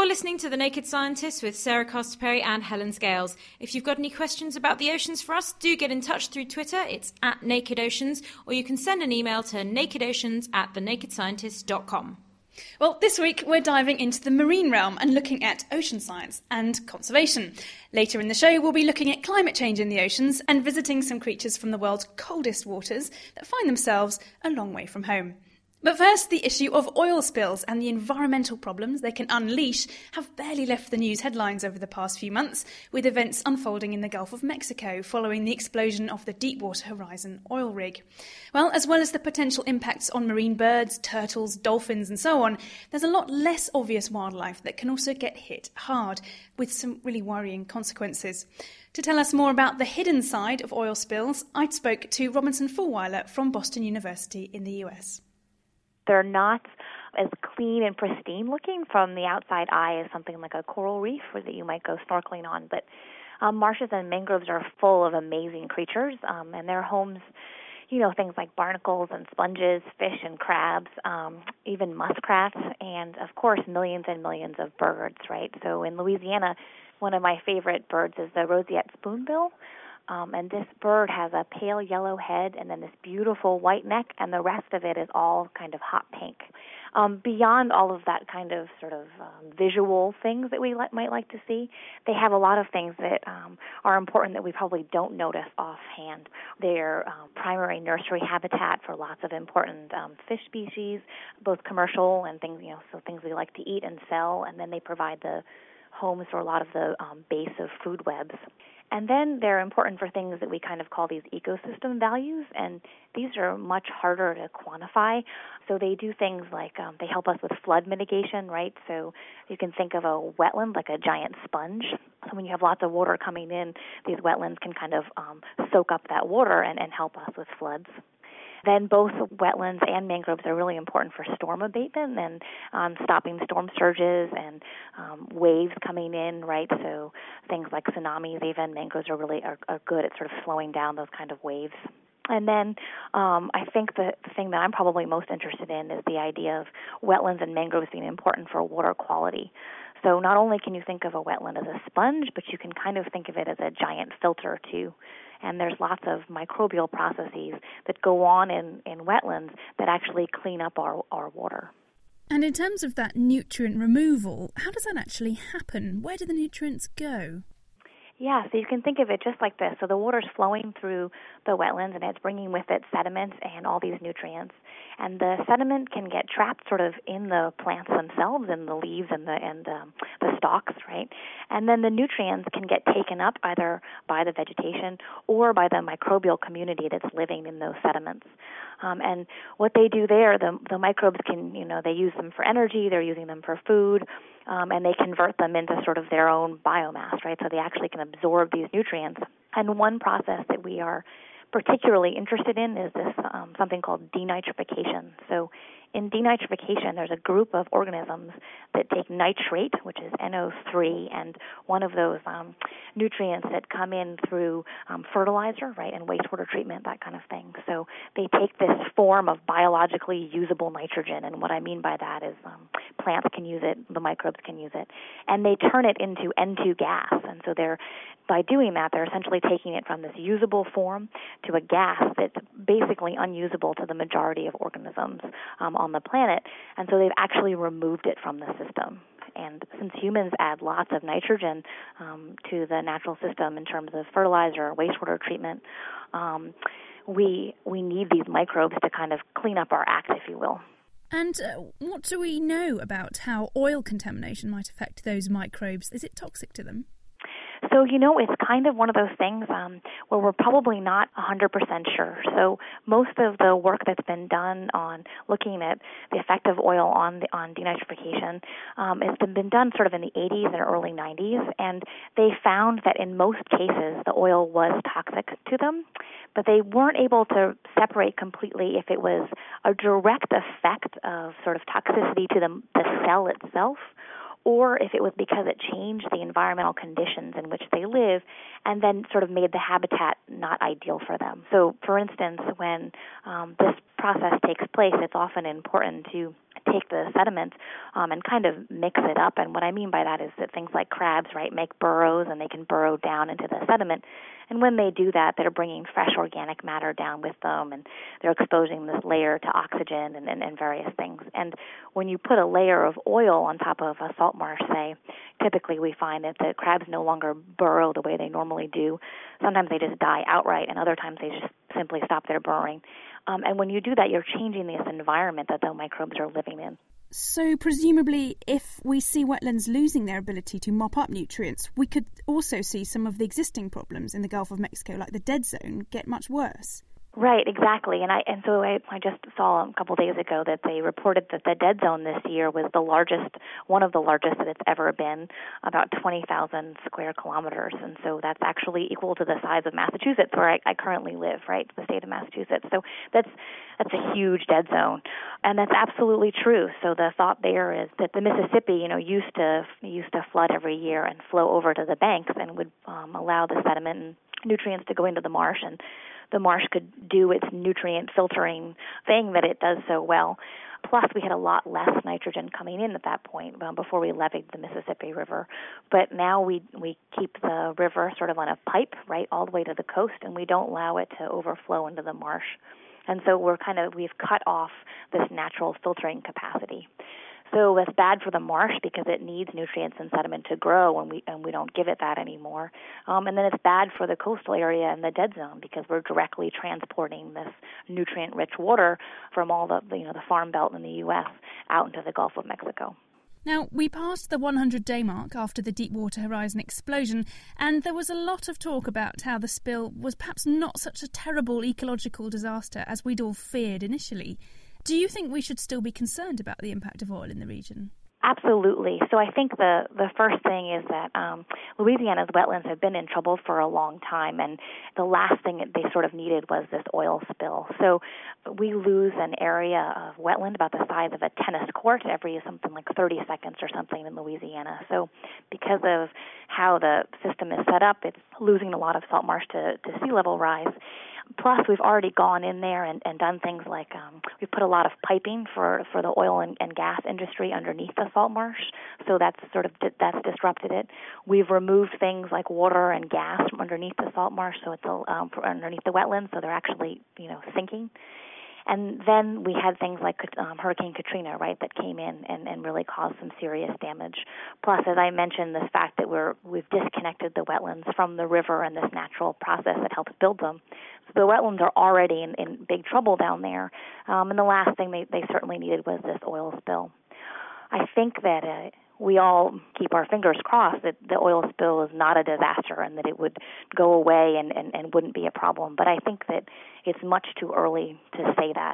You're listening to The Naked Scientists with Sarah Coster-Perry and Helen Scales. If you've got any questions about the oceans for us, do get in touch through Twitter. It's @NakedOceans, or you can send an email to nakedoceans@thenakedscientist.com. Well, this week we're diving into the marine realm and looking at ocean science and conservation. Later in the show, we'll be looking at climate change in the oceans and visiting some creatures from the world's coldest waters that find themselves a long way from home. But first, the issue of oil spills and the environmental problems they can unleash have barely left the news headlines over the past few months, with events unfolding in the Gulf of Mexico following the explosion of the Deepwater Horizon oil rig. Well as the potential impacts on marine birds, turtles, dolphins and so on, there's a lot less obvious wildlife that can also get hit hard, with some really worrying consequences. To tell us more about the hidden side of oil spills, I spoke to Robinson Fulwiler from Boston University in the US. They're not as clean and pristine looking from the outside eye as something like a coral reef or that you might go snorkeling on. But marshes and mangroves are full of amazing creatures, and their homes, things like barnacles and sponges, fish and crabs, even muskrats, and, of course, millions and millions of birds, right? So in Louisiana, one of my favorite birds is the roseate spoonbill. And this bird has a pale yellow head and then this beautiful white neck, and the rest of it is all kind of hot pink. Beyond all of that kind of sort of visual things that we might like to see, they have a lot of things that are important that we probably don't notice offhand. They're primary nursery habitat for lots of important fish species, both commercial and things, so things we like to eat and sell, and then they provide the homes for a lot of the base of food webs. And then they're important for things that we kind of call these ecosystem values, and these are much harder to quantify. So they do things like they help us with flood mitigation, right? So you can think of a wetland like a giant sponge. So when you have lots of water coming in, these wetlands can kind of soak up that water and help us with floods. Then both wetlands and mangroves are really important for storm abatement and stopping storm surges and waves coming in, right? So things like tsunamis, even mangroves are really are good at sort of slowing down those kind of waves. And then I think the thing that I'm probably most interested in is the idea of wetlands and mangroves being important for water quality. So not only can you think of a wetland as a sponge, but you can kind of think of it as a giant filter too. And there's lots of microbial processes that go on in wetlands that actually clean up our water. And in terms of that nutrient removal, how does that actually happen? Where do the nutrients go? Yeah, so you can think of it just like this. So the water's flowing through the wetlands, and it's bringing with it sediments and all these nutrients. And the sediment can get trapped sort of in the plants themselves, in the leaves and the stalks, right? And then the nutrients can get taken up either by the vegetation or by the microbial community that's living in those sediments. And what they do there, the microbes can, they use them for energy, they're using them for food, and they convert them into sort of their own biomass, right? So they actually can absorb these nutrients. And one process that we are particularly interested in is this something called denitrification. So in denitrification, there's a group of organisms that take nitrate, which is NO3, and one of those nutrients that come in through fertilizer, right, and wastewater treatment, that kind of thing. So they take this form of biologically usable nitrogen, and what I mean by that is plants can use it, the microbes can use it, and they turn it into N2 gas. And so by doing that, they're essentially taking it from this usable form to a gas that's basically unusable to the majority of organisms on the planet, and so they've actually removed it from the system. And since humans add lots of nitrogen to the natural system in terms of fertilizer or wastewater treatment, we need these microbes to kind of clean up our act, if you will. And what do we know about how oil contamination might affect those microbes? Is it toxic to them? So, it's kind of one of those things where we're probably not 100% sure. So most of the work that's been done on looking at the effect of oil on denitrification has been done sort of in the 80s and early 90s, and they found that in most cases the oil was toxic to them, but they weren't able to separate completely if it was a direct effect of sort of toxicity to the cell itself, or if it was because it changed the environmental conditions in which they live and then sort of made the habitat not ideal for them. So, for instance, when this process takes place, it's often important to take the sediment and kind of mix it up. And what I mean by that is that things like crabs, right, make burrows, and they can burrow down into the sediment. And when they do that, they're bringing fresh organic matter down with them, and they're exposing this layer to oxygen and various things. And when you put a layer of oil on top of a salt marsh, say, typically we find that the crabs no longer burrow the way they normally do. Sometimes they just die outright, and other times they just simply stop their burrowing. And when you do that, you're changing this environment that the microbes are living in. So presumably, if we see wetlands losing their ability to mop up nutrients, we could also see some of the existing problems in the Gulf of Mexico, like the dead zone, get much worse. Right, exactly. And so I just saw a couple days ago that they reported that the dead zone this year was the largest, one of the largest that it's ever been, about 20,000 square kilometers. And so that's actually equal to the size of Massachusetts, where I currently live, right, the state of Massachusetts. So that's a huge dead zone. And that's absolutely true. So the thought there is that the Mississippi, used to flood every year and flow over to the banks and would allow the sediment and nutrients to go into the marsh, and the marsh could do its nutrient filtering thing that it does so well. Plus, we had a lot less nitrogen coming in at that point before we levied the Mississippi River. But now we keep the river sort of on a pipe right all the way to the coast, and we don't allow it to overflow into the marsh. And so we've cut off this natural filtering capacity. So that's bad for the marsh because it needs nutrients and sediment to grow, and we don't give it that anymore. And then it's bad for the coastal area and the dead zone because we're directly transporting this nutrient-rich water from all the farm belt in the U.S. out into the Gulf of Mexico. Now, we passed the 100-day mark after the Deepwater Horizon explosion, and there was a lot of talk about how the spill was perhaps not such a terrible ecological disaster as we'd all feared initially. Do you think we should still be concerned about the impact of oil in the region? Absolutely. So I think the first thing is that Louisiana's wetlands have been in trouble for a long time, and the last thing they sort of needed was this oil spill. So we lose an area of wetland about the size of a tennis court every something like 30 seconds or something in Louisiana. So because of how the system is set up, it's losing a lot of salt marsh to sea level rise. Plus, we've already gone in there and done things like we've put a lot of piping for the oil and gas industry underneath the salt marsh, so that's disrupted it. We've removed things like water and gas from underneath the salt marsh, so it's underneath the wetlands, so they're actually sinking. And then we had things like Hurricane Katrina, right, that came in and really caused some serious damage. Plus, as I mentioned, this fact that we've disconnected the wetlands from the river and this natural process that helps build them. So the wetlands are already in big trouble down there. And the last thing they certainly needed was this oil spill. I think that we all keep our fingers crossed that the oil spill is not a disaster and that it would go away and wouldn't be a problem. But I think that it's much too early to say that.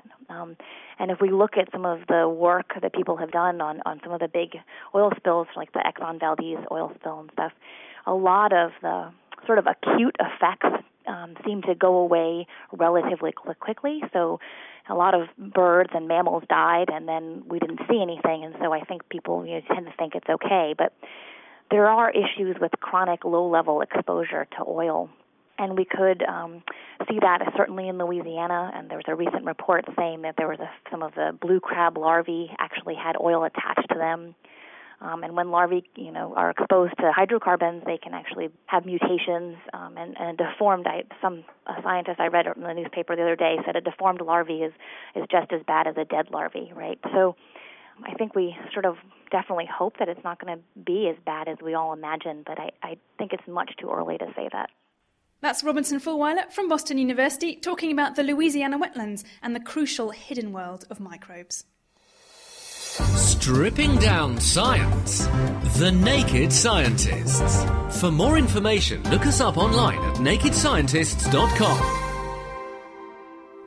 And if we look at some of the work that people have done on some of the big oil spills, like the Exxon Valdez oil spill and stuff, a lot of the sort of acute effects seem to go away relatively quickly. So a lot of birds and mammals died, and then we didn't see anything. And so I think people tend to think it's okay. But there are issues with chronic low-level exposure to oil. And we could see that certainly in Louisiana. And there was a recent report saying that there was some of the blue crab larvae actually had oil attached to them. And when larvae, are exposed to hydrocarbons, they can actually have mutations and deformed. A scientist I read in the newspaper the other day said a deformed larvae is just as bad as a dead larvae, right? So I think we sort of definitely hope that it's not going to be as bad as we all imagine, but I think it's much too early to say that. That's Robinson Fulwiler from Boston University talking about the Louisiana wetlands and the crucial hidden world of microbes. Stripping down science. The Naked Scientists. For more information, look us up online at nakedscientists.com.